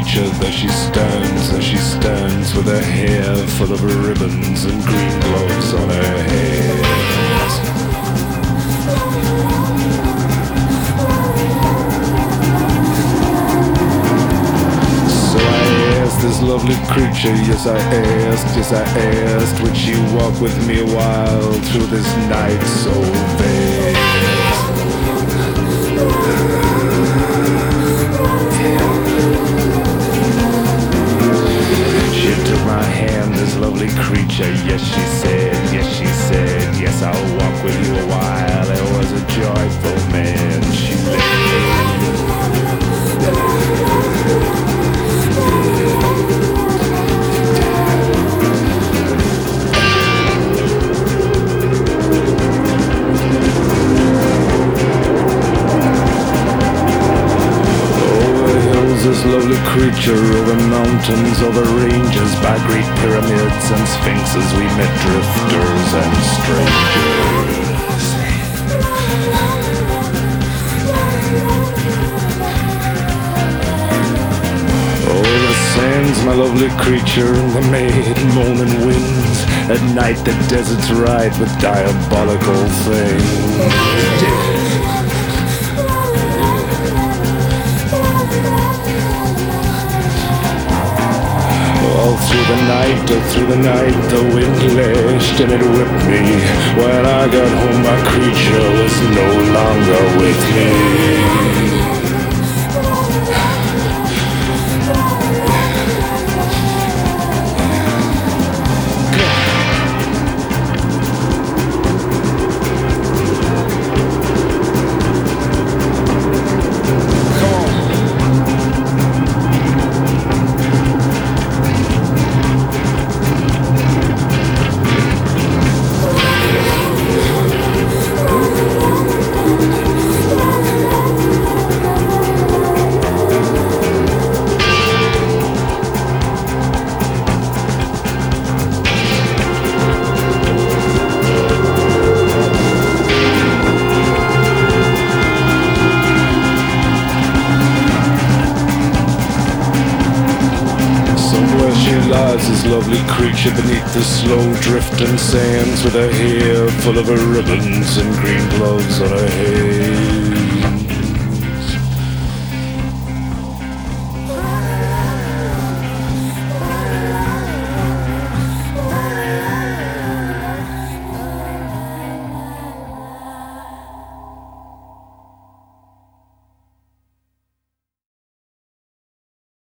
creature, there she stands with her hair full of ribbons and green gloves on her head. So I asked this lovely creature, yes I asked, would she walk with me a while through this night so vast? She took my hand, this lovely creature, yes she said, yes I'll walk with you a while. It was a joyful man she this lovely creature over mountains, over ranges, by great pyramids and sphinxes, we met drifters and strangers. Oh, the sands, my lovely creature, and the maid moaning winds. At night the deserts ride with diabolical things. All through the night, the wind lashed and it whipped me. When I got home, my creature was no longer with me. This lovely creature beneath the slow drifting sands, with her hair full of her ribbons and green gloves on her head.